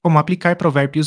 Como aplicar Provérbios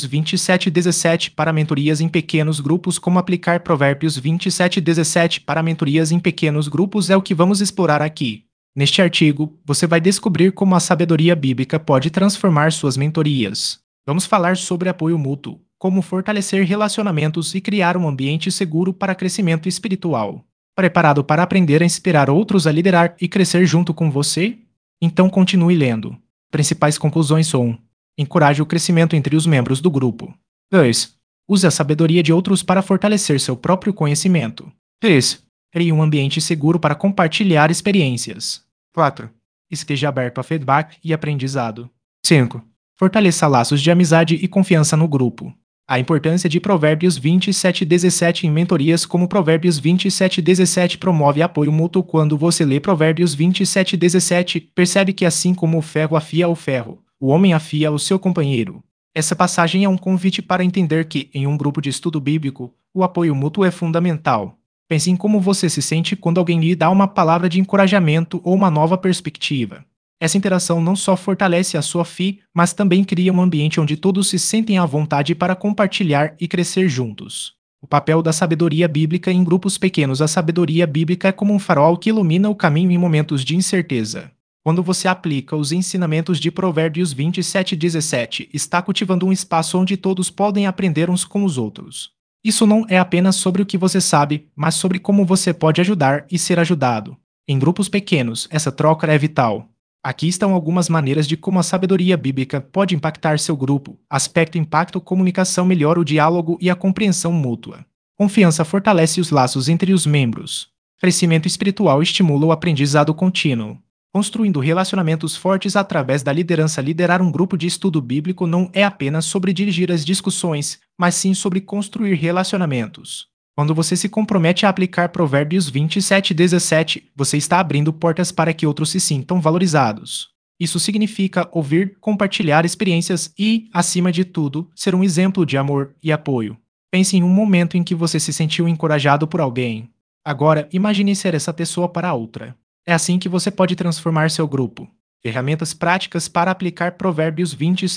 27:17 para mentorias em pequenos grupos? Como aplicar Provérbios 27:17 para mentorias em pequenos grupos é o que vamos explorar aqui. Neste artigo, você vai descobrir como a sabedoria bíblica pode transformar suas mentorias. Vamos falar sobre apoio mútuo, como fortalecer relacionamentos e criar um ambiente seguro para crescimento espiritual. Preparado para aprender a inspirar outros a liderar e crescer junto com você? Então continue lendo. Principais conclusões são: encoraje o crescimento entre os membros do grupo. 2. Use a sabedoria de outros para fortalecer seu próprio conhecimento. 3. Crie um ambiente seguro para compartilhar experiências. 4. Esteja aberto a feedback e aprendizado. 5. Fortaleça laços de amizade e confiança no grupo. A importância de Provérbios 27:17 em mentorias. Como Provérbios 27:17 promove apoio mútuo. Quando você lê Provérbios 27:17, percebe que assim como o ferro afia o ferro, o homem afia o seu companheiro. Essa passagem é um convite para entender que, em um grupo de estudo bíblico, o apoio mútuo é fundamental. Pense em como você se sente quando alguém lhe dá uma palavra de encorajamento ou uma nova perspectiva. Essa interação não só fortalece a sua fé, mas também cria um ambiente onde todos se sentem à vontade para compartilhar e crescer juntos. O papel da sabedoria bíblica em grupos pequenos. A sabedoria bíblica é como um farol que ilumina o caminho em momentos de incerteza. Quando você aplica os ensinamentos de Provérbios 27:17, está cultivando um espaço onde todos podem aprender uns com os outros. Isso não é apenas sobre o que você sabe, mas sobre como você pode ajudar e ser ajudado. Em grupos pequenos, essa troca é vital. Aqui estão algumas maneiras de como a sabedoria bíblica pode impactar seu grupo. Aspecto: impacto: comunicação melhora o diálogo e a compreensão mútua. Confiança fortalece os laços entre os membros. Crescimento espiritual estimula o aprendizado contínuo. Construindo relacionamentos fortes através da liderança. Liderar um grupo de estudo bíblico não é apenas sobre dirigir as discussões, mas sim sobre construir relacionamentos. Quando você se compromete a aplicar Provérbios 27:17, você está abrindo portas para que outros se sintam valorizados. Isso significa ouvir, compartilhar experiências e, acima de tudo, ser um exemplo de amor e apoio. Pense em um momento em que você se sentiu encorajado por alguém. Agora, imagine ser essa pessoa para outra. É assim que você pode transformar seu grupo. Ferramentas práticas para aplicar Provérbios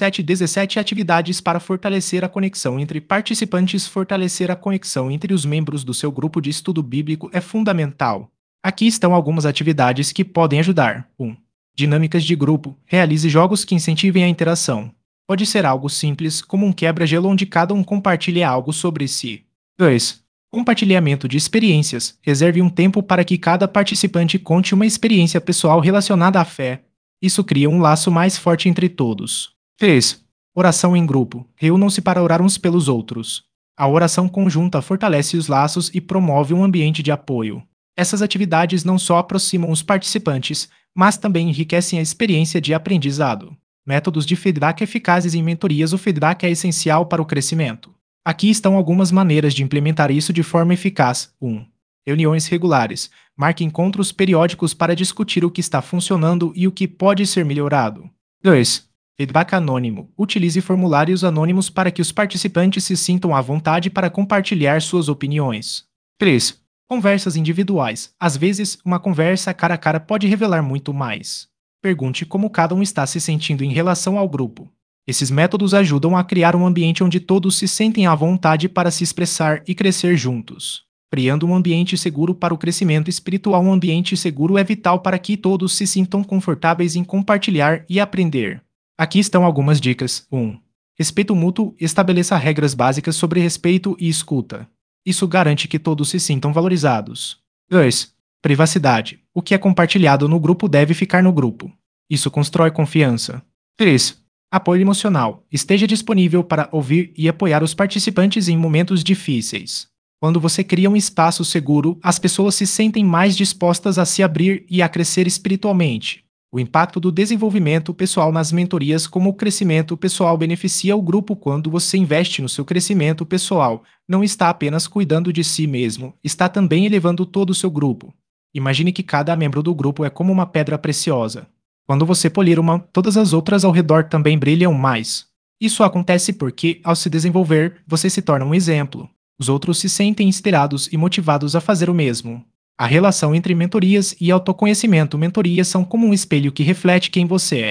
27:17. Atividades para fortalecer a conexão entre participantes. Fortalecer a conexão entre os membros do seu grupo de estudo bíblico é fundamental. Aqui estão algumas atividades que podem ajudar. 1. Dinâmicas de grupo. Realize jogos que incentivem a interação. Pode ser algo simples, como um quebra-gelo onde cada um compartilhe algo sobre si. 2. Compartilhamento de experiências. Reserve um tempo para que cada participante conte uma experiência pessoal relacionada à fé. Isso cria um laço mais forte entre todos. 3. Oração em grupo. Reúnam-se para orar uns pelos outros. A oração conjunta fortalece os laços e promove um ambiente de apoio. Essas atividades não só aproximam os participantes, mas também enriquecem a experiência de aprendizado. Métodos de feedback eficazes em mentorias. O feedback é essencial para o crescimento. Aqui estão algumas maneiras de implementar isso de forma eficaz. 1. Reuniões regulares. Marque encontros periódicos para discutir o que está funcionando e o que pode ser melhorado. 2. Feedback anônimo. Utilize formulários anônimos para que os participantes se sintam à vontade para compartilhar suas opiniões. 3. Conversas individuais. Às vezes, uma conversa cara a cara pode revelar muito mais. Pergunte como cada um está se sentindo em relação ao grupo. Esses métodos ajudam a criar um ambiente onde todos se sentem à vontade para se expressar e crescer juntos. Criando um ambiente seguro para o crescimento espiritual. Um ambiente seguro é vital para que todos se sintam confortáveis em compartilhar e aprender. Aqui estão algumas dicas. 1. Respeito mútuo. Estabeleça regras básicas sobre respeito e escuta. Isso garante que todos se sintam valorizados. 2. Privacidade. O que é compartilhado no grupo deve ficar no grupo. Isso constrói confiança. 3. Apoio emocional. Esteja disponível para ouvir e apoiar os participantes em momentos difíceis. Quando você cria um espaço seguro, as pessoas se sentem mais dispostas a se abrir e a crescer espiritualmente. O impacto do desenvolvimento pessoal nas mentorias. Como o crescimento pessoal beneficia o grupo. Quando você investe no seu crescimento pessoal, não está apenas cuidando de si mesmo, está também elevando todo o seu grupo. Imagine que cada membro do grupo é como uma pedra preciosa. Quando você polir uma, todas as outras ao redor também brilham mais. Isso acontece porque, ao se desenvolver, você se torna um exemplo. Os outros se sentem inspirados e motivados a fazer o mesmo. A relação entre mentorias e autoconhecimento. Mentorias são como um espelho que reflete quem você é.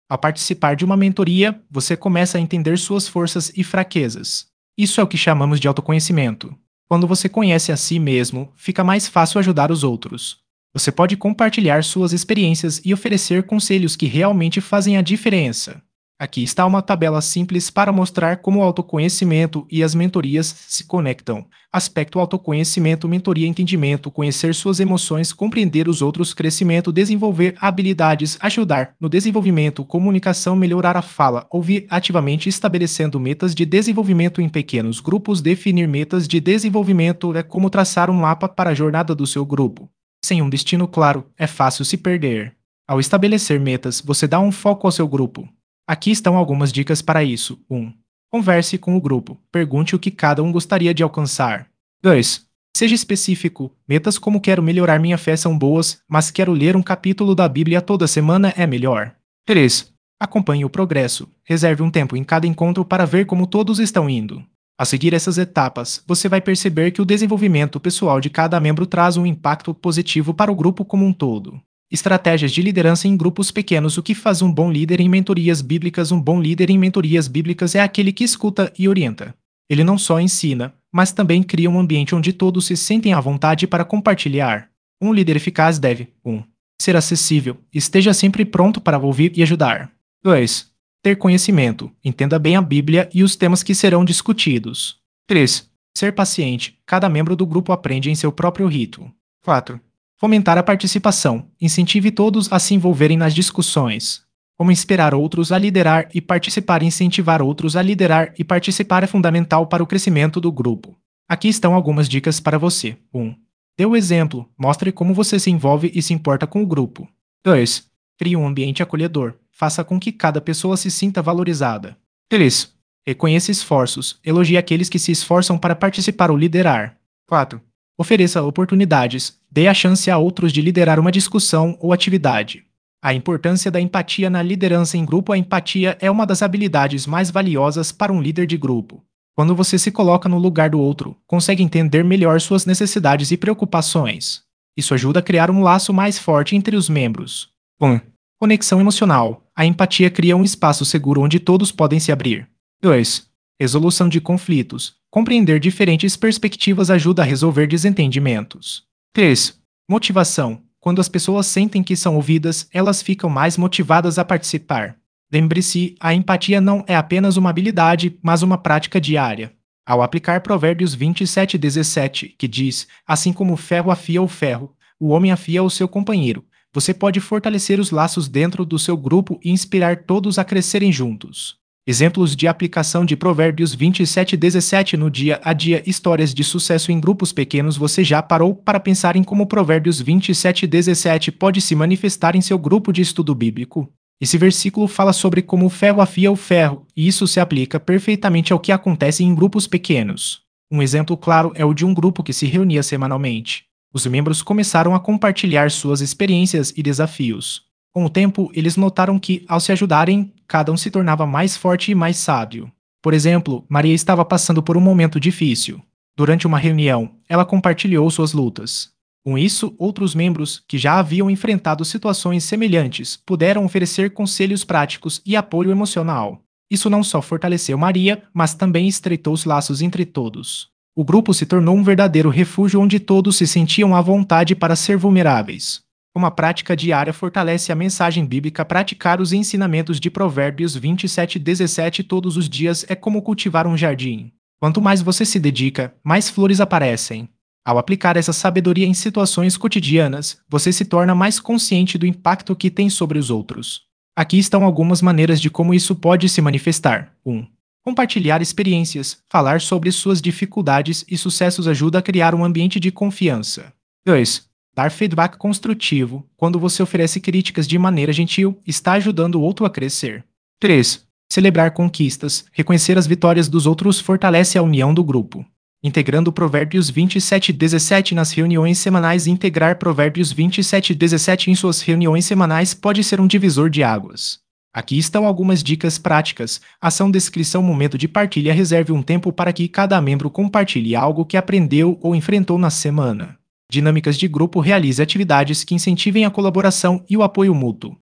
Ao participar de uma mentoria, você começa a entender suas forças e fraquezas. Isso é o que chamamos de autoconhecimento. Quando você conhece a si mesmo, fica mais fácil ajudar os outros. Você pode compartilhar suas experiências e oferecer conselhos que realmente fazem a diferença. Aqui está uma tabela simples para mostrar como o autoconhecimento e as mentorias se conectam. Aspecto autoconhecimento, mentoria, entendimento, conhecer suas emoções, compreender os outros, crescimento, desenvolver habilidades, ajudar no desenvolvimento, comunicação, melhorar a fala, ouvir ativamente, estabelecendo metas de desenvolvimento em pequenos grupos, definir metas de desenvolvimento é como traçar um mapa para a jornada do seu grupo. Sem um destino claro, é fácil se perder. Ao estabelecer metas, você dá um foco ao seu grupo. Aqui estão algumas dicas para isso. 1. Converse com o grupo. Pergunte o que cada um gostaria de alcançar. 2. Seja específico. Metas como quero melhorar minha fé são boas, mas quero ler um capítulo da Bíblia toda semana é melhor. 3. Acompanhe o progresso. Reserve um tempo em cada encontro para ver como todos estão indo. A seguir essas etapas, você vai perceber que o desenvolvimento pessoal de cada membro traz um impacto positivo para o grupo como um todo. Estratégias de liderança em grupos pequenos. O que faz um bom líder em mentorias bíblicas? Um bom líder em mentorias bíblicas é aquele que escuta e orienta. Ele não só ensina, mas também cria um ambiente onde todos se sentem à vontade para compartilhar. Um líder eficaz deve 1. Ser acessível. Esteja sempre pronto para ouvir e ajudar. 2. Ter conhecimento. Entenda bem a Bíblia e os temas que serão discutidos. 3. Ser paciente. Cada membro do grupo aprende em seu próprio ritmo. 4. Fomentar a participação. Incentive todos a se envolverem nas discussões. Como inspirar outros a liderar e participar. Incentivar outros a liderar e participar é fundamental para o crescimento do grupo. Aqui estão algumas dicas para você. 1. Dê o exemplo. Mostre como você se envolve e se importa com o grupo. 2. Crie um ambiente acolhedor. Faça com que cada pessoa se sinta valorizada. 3. Reconheça esforços. Elogie aqueles que se esforçam para participar ou liderar. 4. Ofereça oportunidades. Dê a chance a outros de liderar uma discussão ou atividade. A importância da empatia na liderança em grupo. A empatia é uma das habilidades mais valiosas para um líder de grupo. Quando você se coloca no lugar do outro, consegue entender melhor suas necessidades e preocupações. Isso ajuda a criar um laço mais forte entre os membros. 1. Conexão emocional. A empatia cria um espaço seguro onde todos podem se abrir. 2. Resolução de conflitos. Compreender diferentes perspectivas ajuda a resolver desentendimentos. 3. Motivação. Quando as pessoas sentem que são ouvidas, elas ficam mais motivadas a participar. Lembre-se, a empatia não é apenas uma habilidade, mas uma prática diária. Ao aplicar Provérbios 27:17, que diz: assim como o ferro afia o ferro, o homem afia o seu companheiro, você pode fortalecer os laços dentro do seu grupo e inspirar todos a crescerem juntos. Exemplos de aplicação de Provérbios 27:17 no dia a dia. Histórias de sucesso em grupos pequenos. Você já parou para pensar em como Provérbios 27:17 pode se manifestar em seu grupo de estudo bíblico? Esse versículo fala sobre como o ferro afia o ferro, e isso se aplica perfeitamente ao que acontece em grupos pequenos. Um exemplo claro é o de um grupo que se reunia semanalmente. Os membros começaram a compartilhar suas experiências e desafios. Com o tempo, eles notaram que, ao se ajudarem, cada um se tornava mais forte e mais sábio. Por exemplo, Maria estava passando por um momento difícil. Durante uma reunião, ela compartilhou suas lutas. Com isso, outros membros, que já haviam enfrentado situações semelhantes, puderam oferecer conselhos práticos e apoio emocional. Isso não só fortaleceu Maria, mas também estreitou os laços entre todos. O grupo se tornou um verdadeiro refúgio onde todos se sentiam à vontade para ser vulneráveis. Uma prática diária fortalece a mensagem bíblica. Praticar os ensinamentos de Provérbios 27:17 todos os dias é como cultivar um jardim. Quanto mais você se dedica, mais flores aparecem. Ao aplicar essa sabedoria em situações cotidianas, você se torna mais consciente do impacto que tem sobre os outros. Aqui estão algumas maneiras de como isso pode se manifestar. 1. Compartilhar experiências. Falar sobre suas dificuldades e sucessos ajuda a criar um ambiente de confiança. 2. Dar feedback construtivo. Quando você oferece críticas de maneira gentil, está ajudando o outro a crescer. 3. Celebrar conquistas. Reconhecer as vitórias dos outros fortalece a união do grupo. Integrando Provérbios 27:17 nas reuniões semanais. Integrar Provérbios 27:17 em suas reuniões semanais pode ser um divisor de águas. Aqui estão algumas dicas práticas. Ação, descrição, momento de partilha. Reserve um tempo para que cada membro compartilhe algo que aprendeu ou enfrentou na semana. Dinâmicas de grupo. Realize atividades que incentivem a colaboração e o apoio mútuo.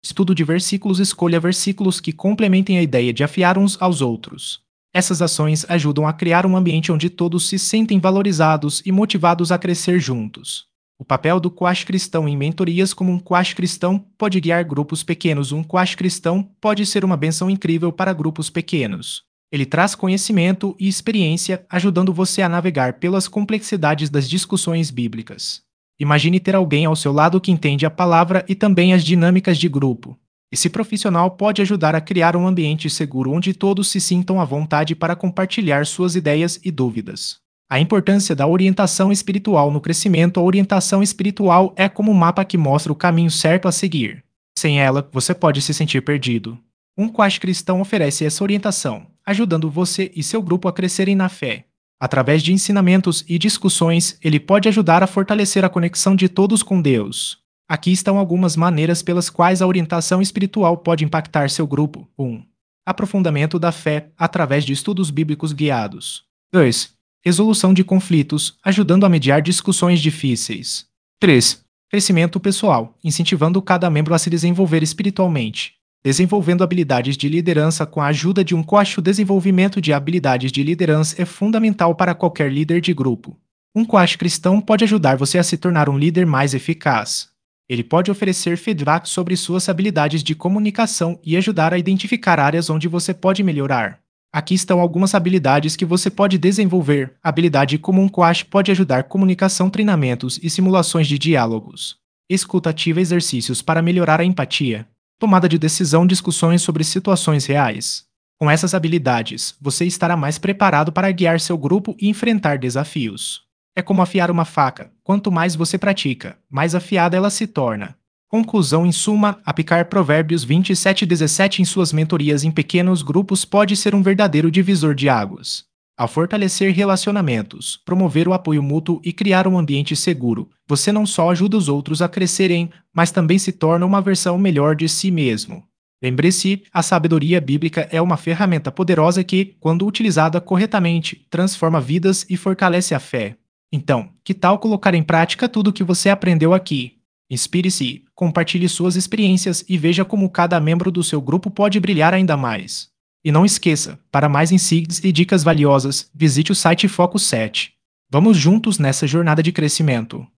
Estudo de versículos. Escolha versículos que complementem a ideia de afiar uns aos outros. Essas ações ajudam a criar um ambiente onde todos se sentem valorizados e motivados a crescer juntos. O papel do coach cristão em mentorias. Como um coach cristão pode guiar grupos pequenos. Um coach cristão pode ser uma bênção incrível para grupos pequenos. Ele traz conhecimento e experiência, ajudando você a navegar pelas complexidades das discussões bíblicas. Imagine ter alguém ao seu lado que entende a palavra e também as dinâmicas de grupo. Esse profissional pode ajudar a criar um ambiente seguro onde todos se sintam à vontade para compartilhar suas ideias e dúvidas. A importância da orientação espiritual no crescimento. A orientação espiritual é como um mapa que mostra o caminho certo a seguir. Sem ela, você pode se sentir perdido. Um coach cristão oferece essa orientação, ajudando você e seu grupo a crescerem na fé. Através de ensinamentos e discussões, ele pode ajudar a fortalecer a conexão de todos com Deus. Aqui estão algumas maneiras pelas quais a orientação espiritual pode impactar seu grupo. 1. Aprofundamento da fé através de estudos bíblicos guiados. 2. Resolução de conflitos, ajudando a mediar discussões difíceis. 3. Crescimento pessoal, incentivando cada membro a se desenvolver espiritualmente. Desenvolvendo habilidades de liderança com a ajuda de um coach. O desenvolvimento de habilidades de liderança é fundamental para qualquer líder de grupo. Um coach cristão pode ajudar você a se tornar um líder mais eficaz. Ele pode oferecer feedback sobre suas habilidades de comunicação e ajudar a identificar áreas onde você pode melhorar. Aqui estão algumas habilidades que você pode desenvolver. Habilidade como um coach pode ajudar comunicação, treinamentos e simulações de diálogos. Escuta ativa, exercícios para melhorar a empatia. Tomada de decisão, discussões sobre situações reais. Com essas habilidades, você estará mais preparado para guiar seu grupo e enfrentar desafios. É como afiar uma faca. Quanto mais você pratica, mais afiada ela se torna. Conclusão. Em suma, aplicar Provérbios 27:17 em suas mentorias em pequenos grupos pode ser um verdadeiro divisor de águas. Ao fortalecer relacionamentos, promover o apoio mútuo e criar um ambiente seguro, você não só ajuda os outros a crescerem, mas também se torna uma versão melhor de si mesmo. Lembre-se, a sabedoria bíblica é uma ferramenta poderosa que, quando utilizada corretamente, transforma vidas e fortalece a fé. Então, que tal colocar em prática tudo o que você aprendeu aqui? Inspire-se, compartilhe suas experiências e veja como cada membro do seu grupo pode brilhar ainda mais. E não esqueça, para mais insights e dicas valiosas, visite o site Foco 7. Vamos juntos nessa jornada de crescimento.